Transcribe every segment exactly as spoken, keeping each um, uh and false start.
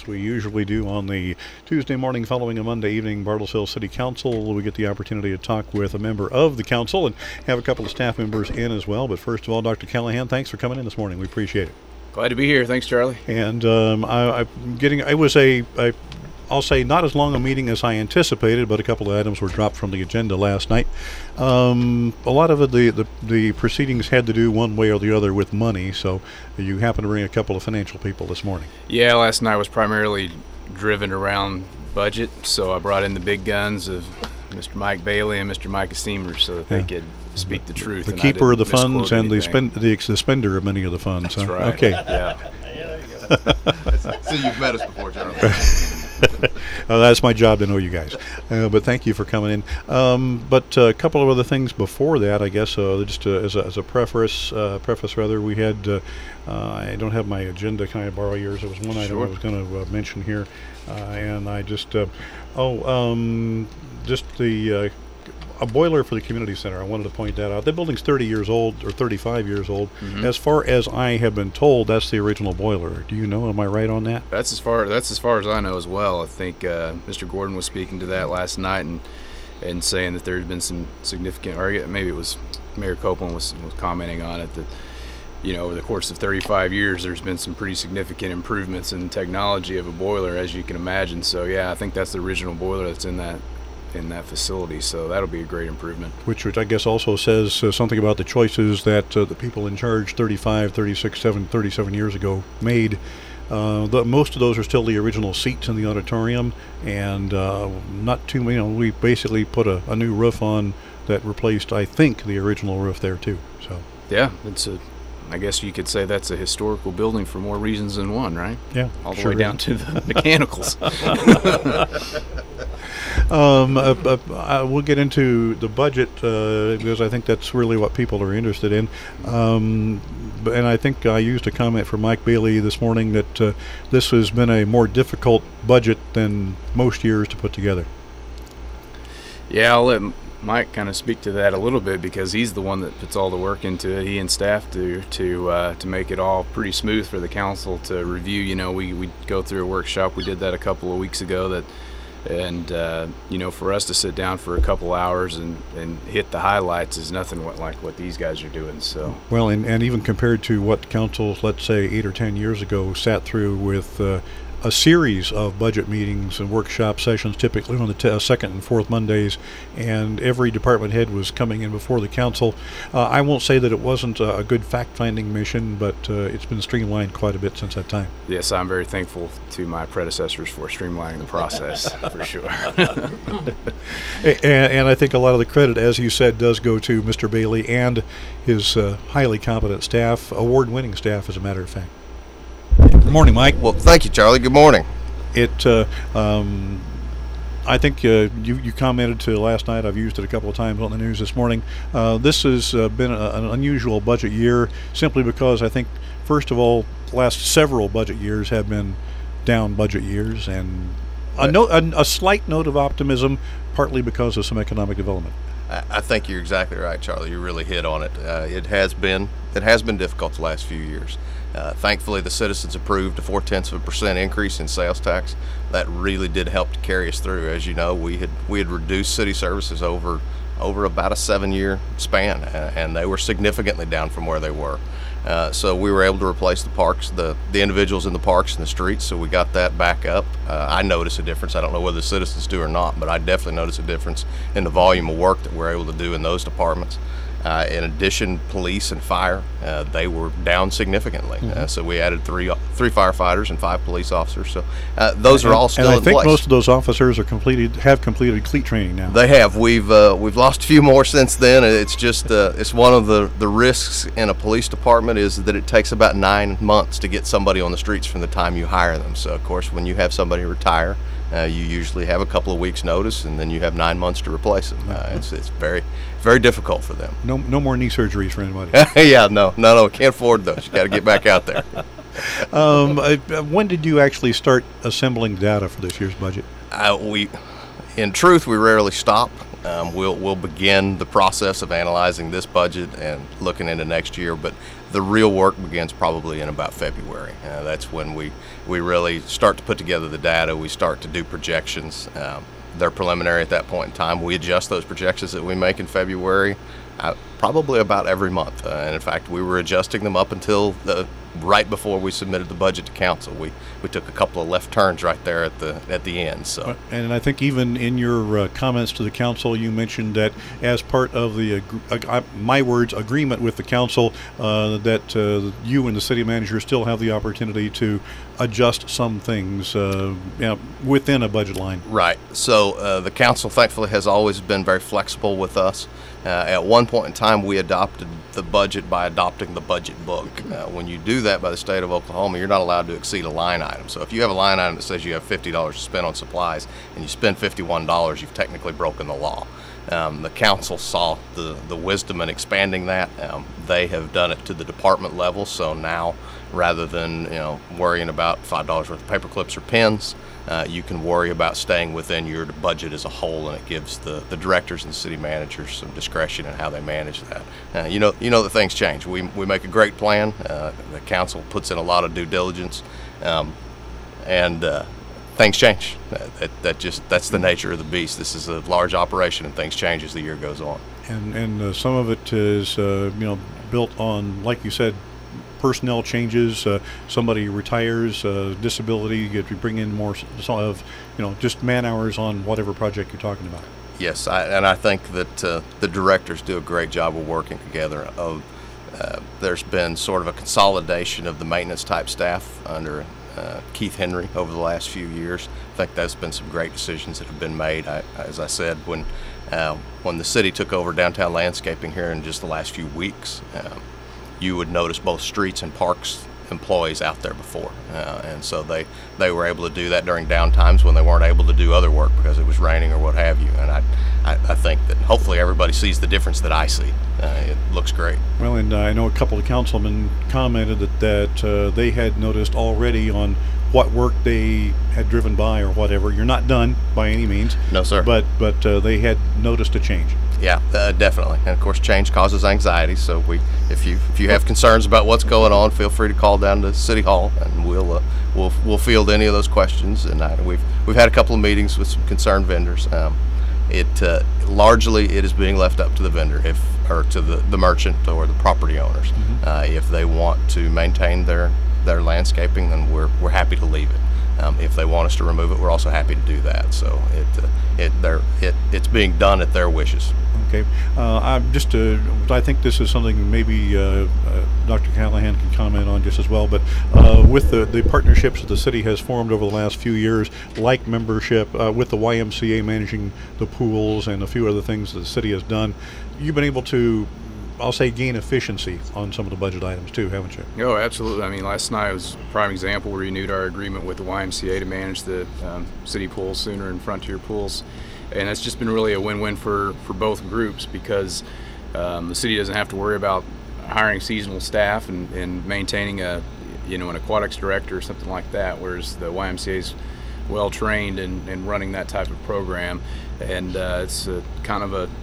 as we usually do on the Tuesday morning following a Monday evening Bartlesville City Council. We get the opportunity to talk with a member of the council and have a couple of staff members in as well. But first of all, Doctor Callahan, thanks for coming in this morning. We appreciate it. Glad to be here. Thanks, Charlie. And um, I, I'm getting. It was a, a, I'll say, not as long a meeting as I anticipated, but a couple of items were dropped from the agenda last night. Um, a lot of the, the the proceedings had to do one way or the other with money. So you happen to bring a couple of financial people this morning. Yeah, last night was primarily driven around budget, so I brought in the big guns of Mister Mike Bailey and Mister Micah Steamers so that yeah. they could speak the truth. The and keeper of the funds and the, spend, the the spender of many of the funds. That's huh? right. Okay. Yeah. So you've met us before, Charlie. uh, that's my job to know you guys. Uh, but thank you for coming in. Um, but a couple of other things before that, I guess, uh, just uh, as, a, as a preface, uh, preface rather, we had, uh, uh, I don't have my agenda. Can I borrow yours? It was one item Sure. I was going to uh, mention here. Uh, and I just, uh, oh, um, just the, uh, a boiler for the community center. I wanted to point that out. The building's thirty years old or thirty-five years old. Mm-hmm. As far as I have been told, that's the original boiler. Do you know? Am I right on that? That's as far that's as far as I know as well. I think uh, Mister Gordon was speaking to that last night and and saying that there had been some significant, or maybe it was Mayor Copeland was, was commenting on it, that you know over the course of thirty-five years there's been some pretty significant improvements in technology of a boiler, as you can imagine. So yeah, I think that's the original boiler that's in that in that facility, so that'll be a great improvement. Which, which I guess also says uh, something about the choices that uh, the people in charge thirty-five, thirty-six, seven, thirty-seven years ago made. Uh, the, most of those are still the original seats in the auditorium, and uh, not too many. You know, we basically put a, a new roof on that replaced, I think, the original roof there too. So yeah, it's a. I guess you could say that's a historical building for more reasons than one, right? Yeah, all the sure way down is. to the mechanicals. um, uh, uh, uh, we'll get into the budget uh, because I think that's really what people are interested in. Um, and I think I used a comment from Mike Bailey this morning that uh, this has been a more difficult budget than most years to put together. Yeah, I'll let Mike kind of speak to that a little bit because he's the one that puts all the work into it. He and staff do to uh, to make it all pretty smooth for the council to review. You know, we we go through a workshop. We did that a couple of weeks ago. That and uh, you know, for us to sit down for a couple hours and, and hit the highlights is nothing what, like what these guys are doing. So well, and, and even compared to what councils, let's say eight or ten years ago, sat through with. Uh, a series of budget meetings and workshop sessions, typically on the t- uh, second and fourth Mondays, and every department head was coming in before the council. Uh, I won't say that it wasn't a, a good fact-finding mission, but uh, it's been streamlined quite a bit since that time. Yes, I'm very thankful to my predecessors for streamlining the process, for sure. and, and I think a lot of the credit, as you said, does go to Mister Bailey and his uh, highly competent staff, award-winning staff, as a matter of fact. Good morning, Mike. Well, thank you, Charlie. Good morning. It, uh, um, I think uh, you, you commented to last night. I've used it a couple of times on the news this morning. Uh, this has uh, been a, an unusual budget year simply because I think, first of all, the last several budget years have been down budget years, and a, no, a, a slight note of optimism, partly because of some economic development. I think you're exactly right, Charlie. You really hit on it. Uh, it has been it has been difficult the last few years. Uh, thankfully, the citizens approved a four-tenths of a percent increase in sales tax. That really did help to carry us through. As you know, we had we had reduced city services over over about a seven-year span, uh, and they were significantly down from where they were. Uh, so we were able to replace the parks, the, the individuals in the parks and the streets, so we got that back up. Uh, I notice a difference. I don't know whether the citizens do or not, but I definitely notice a difference in the volume of work that we're able to do in those departments. Uh, in addition, police and fire, uh, they were down significantly. Mm-hmm. Uh, so we added three three firefighters and five police officers. So uh, those and, are all still in in place. And I think most of those officers are completed have completed cleat training now. They have. We've uh, we've lost a few more since then. It's just uh, it's one of the, the risks in a police department is that it takes about nine months to get somebody on the streets from the time you hire them. So of course, when you have somebody retire, uh, you usually have a couple of weeks notice, and then you have nine months to replace them. Uh, it's it's very very difficult for them. No no more knee surgeries for anybody. yeah, no, no, no, can't afford those. You got to get back out there. um, uh, when did you actually start assembling data for this year's budget? Uh, we, in truth, we rarely stop. Um, we'll we'll begin the process of analyzing this budget and looking into next year. But the real work begins probably in about February. Uh, that's when we, we really start to put together the data. We start to do projections. Um, they're preliminary at that point in time. We adjust those projections that we make in February uh, probably about every month. Uh, and in fact, we were adjusting them up until the right before we submitted the budget to council. We we took a couple of left turns right there at the at the end. So, and I think even in your uh, comments to the council, you mentioned that as part of the ag- uh, my words agreement with the council, uh, that uh, you and the city manager still have the opportunity to adjust some things uh, you know, within a budget line. Right. So uh, the council, thankfully, has always been very flexible with us. Uh, at one point in time, we adopted the budget by adopting the budget book. Uh, when you do that by the state of Oklahoma, you're not allowed to exceed a line item. So if you have a line item that says you have fifty dollars to spend on supplies and you spend fifty-one dollars, you've technically broken the law. Um, the council saw the, the wisdom in expanding that. Um, they have done it to the department level. So now, rather than you know worrying about five dollars worth of paper clips or pens, Uh, you can worry about staying within your budget as a whole, and it gives the, the directors and city managers some discretion in how they manage that. Uh, you know, you know that things change. We we make a great plan. Uh, the council puts in a lot of due diligence, um, and uh, things change. That, that, that just that's the nature of the beast. This is a large operation, and things change as the year goes on. And and uh, some of it is uh, you know built on, like you said, personnel changes, uh, somebody retires, uh, disability, you get to bring in more of, you know, just man hours on whatever project you're talking about. Yes, I, and I think that uh, the directors do a great job of working together. Of uh, there's been sort of a consolidation of the maintenance type staff under uh, Keith Henry over the last few years. I think there's been some great decisions that have been made. I, as I said, when uh, when the city took over downtown landscaping here in just the last few weeks, um, you would notice both streets and parks employees out there before. Uh, and so they, they were able to do that during down times when they weren't able to do other work because it was raining or what have you. And I, I, I think that hopefully everybody sees the difference that I see. Uh, it looks great. Well, and uh, I know a couple of councilmen commented that, that uh, they had noticed already on what work they had driven by or whatever. You're not done by any means. No, sir. But, but uh, they had noticed a change. Yeah, uh, definitely. And of course, change causes anxiety. So we, if you if you have concerns about what's going on, feel free to call down to City Hall, and we'll uh, we'll we'll field any of those questions. And I, we've we've had a couple of meetings with some concerned vendors. Um, it uh, largely it is being left up to the vendor, if or to the, the merchant or the property owners. Mm-hmm. Uh, if they want to maintain their their landscaping, then we're we're happy to leave it. Um, if they want us to remove it, we're also happy to do that. So it uh, it they're, it it's being done at their wishes. Okay, uh, I'm just uh, I think this is something maybe uh, uh, Doctor Callahan can comment on just as well. But uh, with the, the partnerships that the city has formed over the last few years, like membership uh, with the Y M C A managing the pools and a few other things that the city has done, you've been able to, I'll say, gain efficiency on some of the budget items too, haven't you? Oh, absolutely. I mean, last night was a prime example. We renewed our agreement with the Y M C A to manage the um, city pools, Sooner and Frontier pools. And that's just been really a win-win for, for both groups because um, the city doesn't have to worry about hiring seasonal staff and, and maintaining a, you know, an aquatics director or something like that, whereas the Y M C A is well trained in, in running that type of program. And uh, it's a, kind of a,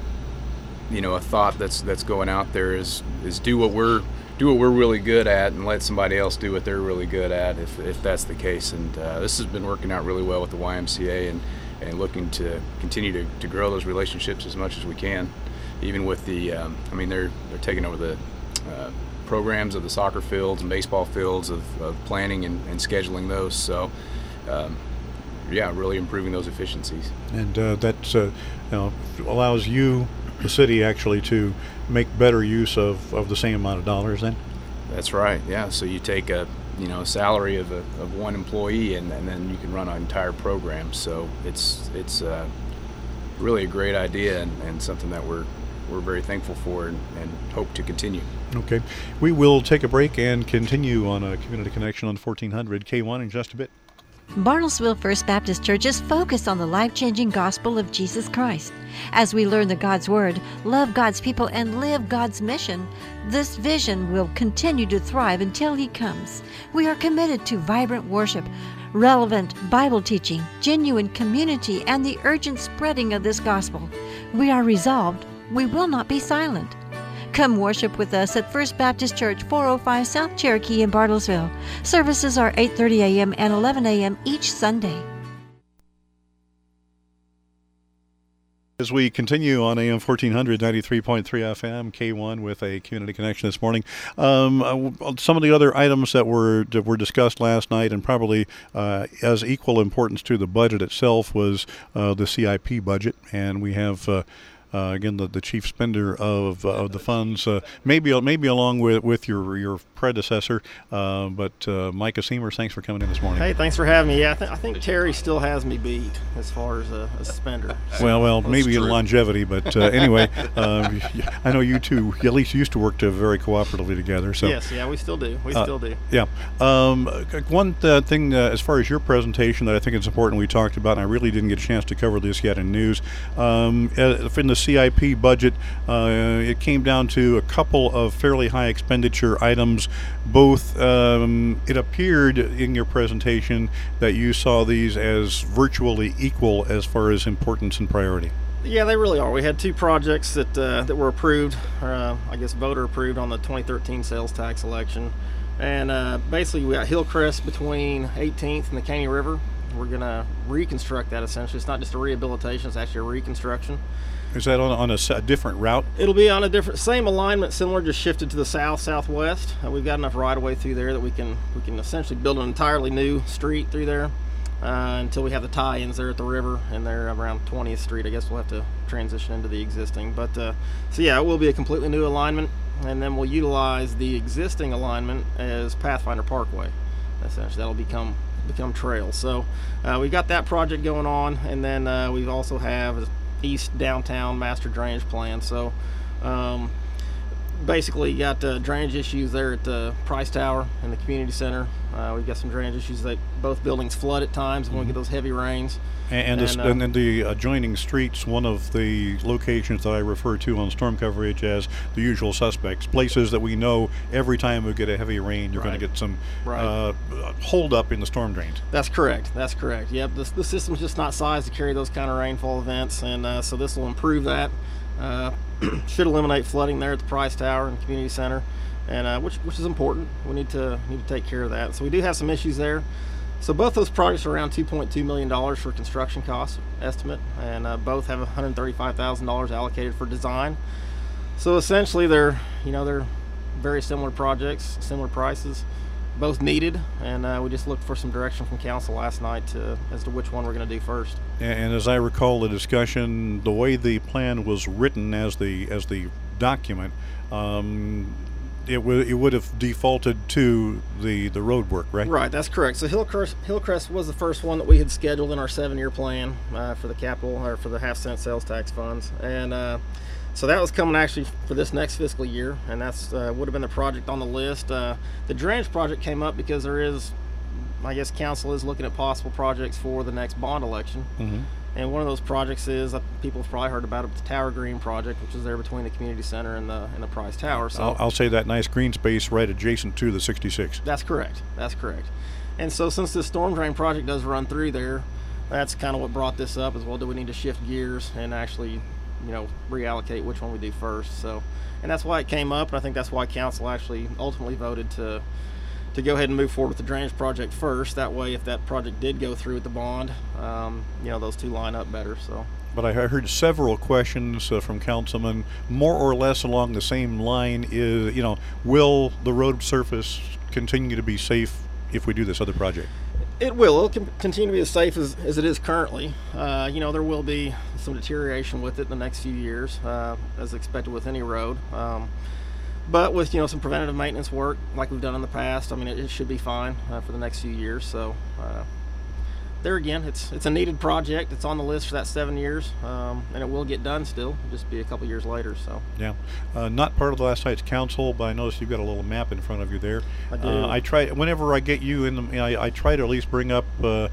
you know, a thought that's that's going out there is is do what we're do what we're really good at and let somebody else do what they're really good at if if that's the case. And uh, this has been working out really well with the Y M C A and. and looking to continue to, to grow those relationships as much as we can, even with the, um, I mean, they're they're taking over the uh, programs of the soccer fields and baseball fields of, of planning and, and scheduling those. So, um, yeah, really improving those efficiencies. And uh, that uh, you know, allows you, the city, actually to make better use of, of the same amount of dollars then? That's right, yeah. So you take a you know, salary of, a, of one employee, and, and then you can run an entire program. So it's it's uh, really a great idea and, and something that we're we're very thankful for and, and hope to continue. Okay, we will take a break and continue on a Community Connection on fourteen hundred K one in just a bit. Bartlesville First Baptist Church is focused on the life-changing gospel of Jesus Christ. As we learn the God's Word, love God's people, and live God's mission, this vision will continue to thrive until He comes. We are committed to vibrant worship, relevant Bible teaching, genuine community, and the urgent spreading of this gospel. We are resolved. We will not be silent. Come worship with us at First Baptist Church, four oh five South Cherokee in Bartlesville. Services are eight thirty a.m. and eleven a.m. each Sunday. As we continue on A M fourteen hundred, ninety-three point three F M, K one with a community connection this morning. Um, uh, some of the other items that were that were discussed last night, and probably uh, as equal importance to the budget itself, was uh, the C I P budget. And we have uh, Uh, again, the, the chief spender of, uh, of the funds, uh, maybe maybe along with, with your your predecessor, uh, but uh, Micah Seamers, thanks for coming in this morning. Hey, thanks for having me. Yeah, I, th- I think Terry still has me beat as far as a, a spender. So. Well, well, That's maybe in true. longevity, but uh, anyway, uh, I know you two at least used to work to very cooperatively together. So Yes, yeah, we still do. We Uh, still do. Yeah. Um, one uh, thing, uh, as far as your presentation, that I think is important, we talked about, and I really didn't get a chance to cover this yet in news. Um, uh, in the C I P budget, uh, it came down to a couple of fairly high expenditure items. Both, um, it appeared in your presentation that you saw these as virtually equal as far as importance and priority. Yeah, they really are. We had two projects that uh, that were approved, or uh, I guess voter approved on the twenty thirteen sales tax election. And uh, basically we got Hillcrest between eighteenth and the Caney River. We're going to reconstruct that essentially. It's not just a rehabilitation, it's actually a reconstruction. Is that on, on a, s- a different route? It'll be on a different, same alignment, similar, just shifted to the south, southwest. Uh, we've got enough right of way through there that we can we can essentially build an entirely new street through there uh, until we have the tie-ins there at the river, and they're around twentieth Street. I guess we'll have to transition into the existing. But uh, so yeah, it will be a completely new alignment, and then we'll utilize the existing alignment as Pathfinder Parkway. Essentially, that'll become become trails. So uh, we've got that project going on, and then uh, we also have East Downtown Master Drainage Plan. So um, basically you got uh, drainage issues there at the Price Tower and the community center. Uh, we've got some drainage issues that both buildings flood at times when we get those heavy rains. And, and, this, And, uh, and then the adjoining streets, one of the locations that I refer to on storm coverage as the usual suspects, places that we know every time we get a heavy rain, you're Right. going to get some Right. uh, hold up in the storm drains. That's correct. That's correct. Yep. The, the system's just not sized to carry those kind of rainfall events, and uh, so this will improve that. Uh, should eliminate flooding there at the Price Tower and community center, and uh, which which is important. We need to need to take care of that. So we do have some issues there. So both those projects are around two point two million dollars for construction cost estimate, and uh, both have one hundred thirty-five thousand dollars allocated for design. So essentially, they're you know they're very similar projects, similar prices, both needed, and uh, we just looked for some direction from council last night to, as to which one we're going to do first. And, and as I recall the discussion, the way the plan was written as the as the document, um, it would it would have defaulted to the the road work, right? Right, that's correct. So Hillcrest, Hillcrest was the first one that we had scheduled in our seven-year plan uh, for the capital or for the half-cent sales tax funds, and uh, so that was coming actually for this next fiscal year, and that's uh, would have been the project on the list. Uh, the drainage project came up because there is, I guess, council is looking at possible projects for the next bond election. Mm-hmm. And one of those projects is, uh, people have probably heard about it, the Tower Green project, which is there between the community center and the and the Price Tower. So I'll, I'll say that nice green space right adjacent to the sixty-six. that's correct. That's correct. And so since this storm drain project does run through there, that's kind of what brought this up as well. Do we need to shift gears and actually, you know, reallocate which one we do first? So, and that's why it came up, and I think that's why council actually ultimately voted to to go ahead and move forward with the drainage project first. That way, if that project did go through with the bond, um, you know, those two line up better. So. But I heard several questions uh, from councilmen, more or less along the same line. Is you know, will the road surface continue to be safe if we do this other project? It will. It'll con- continue to be as safe as, as it is currently. Uh, you know, there will be some deterioration with it in the next few years, uh, as expected with any road. Um, but with, you know, some preventative maintenance work like we've done in the past, I mean, it, it should be fine uh, for the next few years. So uh, there again, it's it's a needed project. It's on the list for that seven years, um, and it will get done still. It'll just be a couple years later. So Yeah, uh, not part of the last night's council, but I noticed you've got a little map in front of you there. I do. Uh, I try whenever I get you in the, I, I try to at least bring up uh,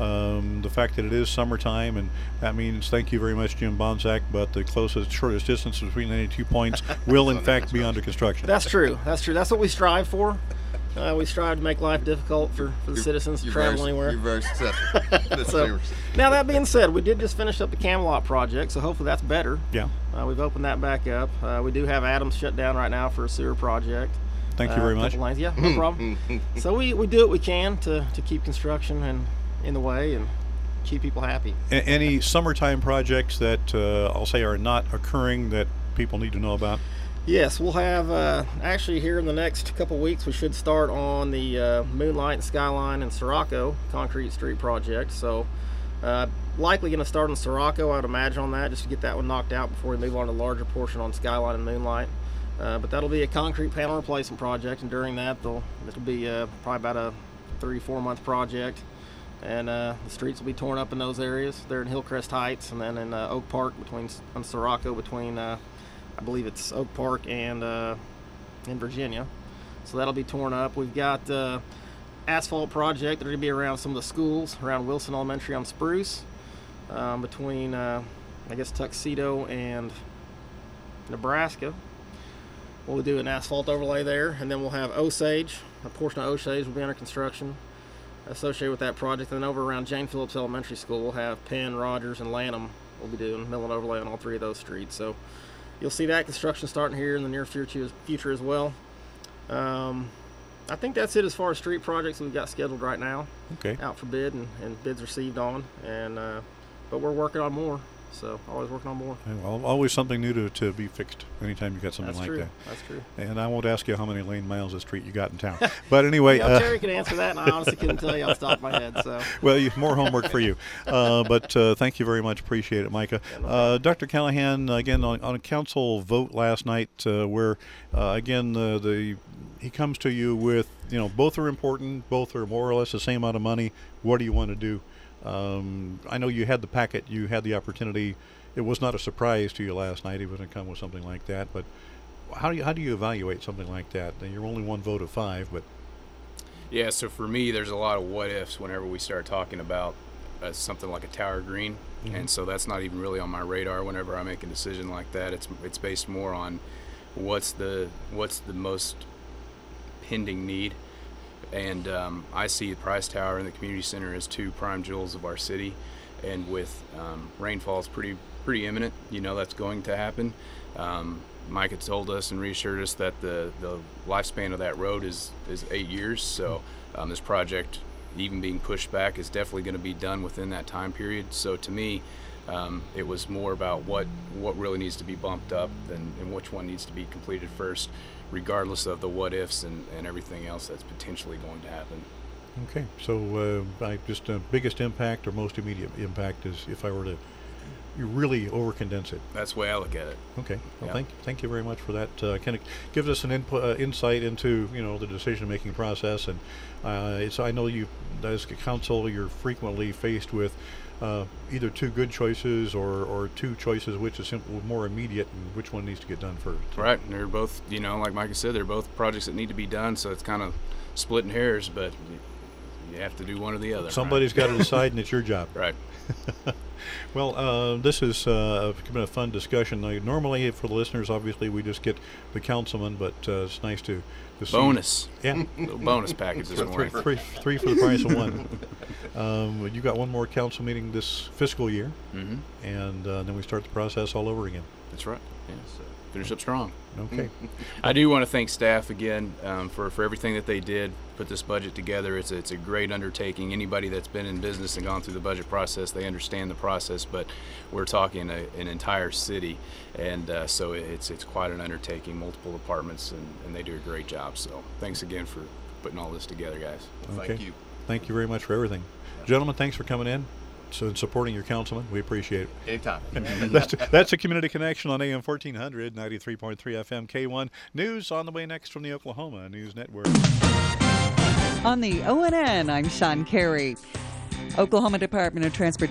um, the fact that it is summertime, and that means thank you very much, Jim Bonsack. But the closest, shortest distance between any two points will in fact be under construction. That's true. That's true. That's what we strive for. Uh, we strive to make life difficult for, for the You're- citizens to you're travel very, anywhere. You're very successful. That's So, very- now that being said, we did just finish up the Camelot project, so hopefully that's better. Yeah. Uh, we've opened that back up. Uh, we do have Adams shut down right now for a sewer project. Thank you Uh, very a much. couple lanes. Yeah, no problem. So we, we do what we can to, to keep construction and in the way and keep people happy. A- any summertime projects that uh, I'll say are not occurring that people need to know about? Yes, we'll have uh, actually here in the next couple weeks we should start on the uh, Moonlight and Skyline and Sirocco concrete street project. So uh, likely going to start in Sirocco, I would imagine, on that, just to get that one knocked out before we move on to the larger portion on Skyline and Moonlight. Uh, but that'll be a concrete panel replacement project, and during that they'll it'll be uh, probably about a three four month project, and uh, the streets will be torn up in those areas. They're in Hillcrest Heights, and then in uh, Oak Park between on Sirocco between. Uh, I believe it's Oak Park and uh, in Virginia. So that'll be torn up. We've got uh, asphalt project that are going to be around some of the schools, around Wilson Elementary on Spruce, um, between, uh, I guess, Tuxedo and Nebraska. We'll do an asphalt overlay there, and then we'll have Osage. A portion of Osage will be under construction associated with that project. And then over around Jane Phillips Elementary School, we'll have Penn, Rogers, and Lanham. We'll be doing mill and overlay on all three of those streets. So you'll see that construction starting here in the near future, future as well. Um, I think that's it as far as street projects we've got scheduled right now, Okay. out for bid and, and bids received on. And uh, but we're working on more, so always working on more. Well, always something new to, to be fixed anytime you got something That's like true. that. That's true. And I won't ask you how many lane miles of street you got in town. But anyway, Yeah, uh, Terry can answer that, and I honestly couldn't tell you off the top of my head. So well, you, more homework for you. Uh, but uh, thank you very much. Appreciate it, Micah. Uh, Doctor Callahan, again, on, on a council vote last night uh, where, uh, again, uh, the he comes to you with, you know, both are important, both are more or less the same amount of money. What do you want to do? Um, I know you had the packet, you had the opportunity. It was not a surprise to you last night. He was going to come with something like that. But how do you, how do you evaluate something like that? Now, you're only one vote of five, but Yeah, so for me, there's a lot of what ifs whenever we start talking about uh, something like a Tower Green, Mhm. and so that's not even really on my radar whenever I make a decision like that. It's it's based more on what's the what's the most pending need, and um, I see the Price Tower and the community center as two prime jewels of our city, and with um, rainfalls pretty pretty imminent, you know that's going to happen. Um, Mike had told us and reassured us that the, the lifespan of that road is, is eight years. So um, this project, even being pushed back, is definitely going to be done within that time period. So to me, um, it was more about what, what really needs to be bumped up and, and which one needs to be completed first, regardless of the what ifs and, and everything else that's potentially going to happen. okay. So uh, I just uh, biggest impact or most immediate impact is if I were to you really overcondense it. That's the way I look at it. Okay. Well, Yeah. thank thank you very much for that. Uh, kind of gives us an input, uh, insight into you know the decision-making process, and uh, it's I know you as a council you're frequently faced with uh, either two good choices or, or two choices which is simple, more immediate, and which one needs to get done first. Right, and they're both, you know, like Micah said, they're both projects that need to be done, so it's kind of splitting hairs, but you have to do one or the other. Somebody's got to decide, and it's your job. Right. Well, uh, this has uh, been a fun discussion. Now, normally, for the listeners, obviously, we just get the councilman, but uh, it's nice to, to see. Bonus. Yeah. Little bonus package this three, morning. three, three for the price of one. Um, you got one more council meeting this fiscal year, Mm-hmm. and uh, then we start the process all over again. That's right. Yeah, so finish up strong. Okay. I do want to thank staff again um, for, for everything that they did, put this budget together. It's a, it's a great undertaking. Anybody that's been in business and gone through the budget process, they understand the process, but we're talking a, an entire city, and uh, so it's it's quite an undertaking, multiple departments, and, and they do a great job. So thanks again for putting all this together, guys. Thank Okay. you. Thank you very much for everything. Gentlemen, thanks for coming in so, and supporting your councilman. We appreciate it. Anytime. that's, that's a Community Connection on A M fourteen hundred, ninety-three point three F M K one. News on the way next from the Oklahoma News Network. On the O N N, I'm Sean Carey. Oklahoma Department of Transportation